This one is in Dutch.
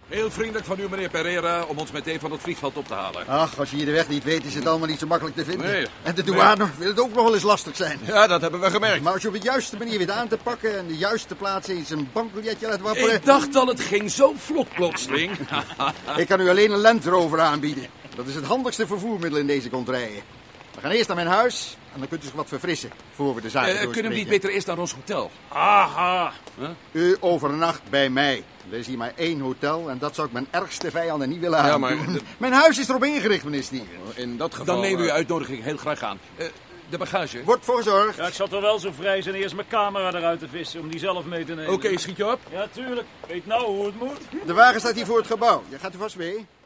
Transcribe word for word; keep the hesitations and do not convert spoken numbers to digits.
Heel vriendelijk van u, meneer Pereira, om ons meteen van het vliegveld op te halen. Ach, als je hier de weg niet weet, is het allemaal niet zo makkelijk te vinden. Nee. En de douane wil het ook nog wel eens lastig zijn. Ja, dat hebben we gemerkt. Maar als je op de juiste manier weet aan te pakken en de juiste plaats eens een bankbiljetje laat wapperen... Ik dacht al, het ging zo vlot plotseling. Ik kan u alleen een Land Rover aanbieden. Dat is het handigste vervoermiddel in deze contraien. We gaan eerst naar mijn huis en dan kunt u zich wat verfrissen voor we de zaken Uh, doorspreken. kunnen we niet beter eerst naar ons hotel? Aha. Huh? U overnacht bij mij. Er is hier maar één hotel en dat zou ik mijn ergste vijanden niet willen aandoen. Ja, maar de- Mijn huis is erop ingericht, meneer Stevens. In dat geval... Dan nemen we uw uh, uitnodiging heel graag aan. Uh, de bagage? Wordt voor gezorgd. Ja, ik zal toch wel zo vrij zijn eerst mijn camera eruit te vissen om die zelf mee te nemen. Oké, okay, schiet je op? Ja, tuurlijk. Weet nou hoe het moet. De wagen staat hier voor het gebouw. Je gaat u vast mee.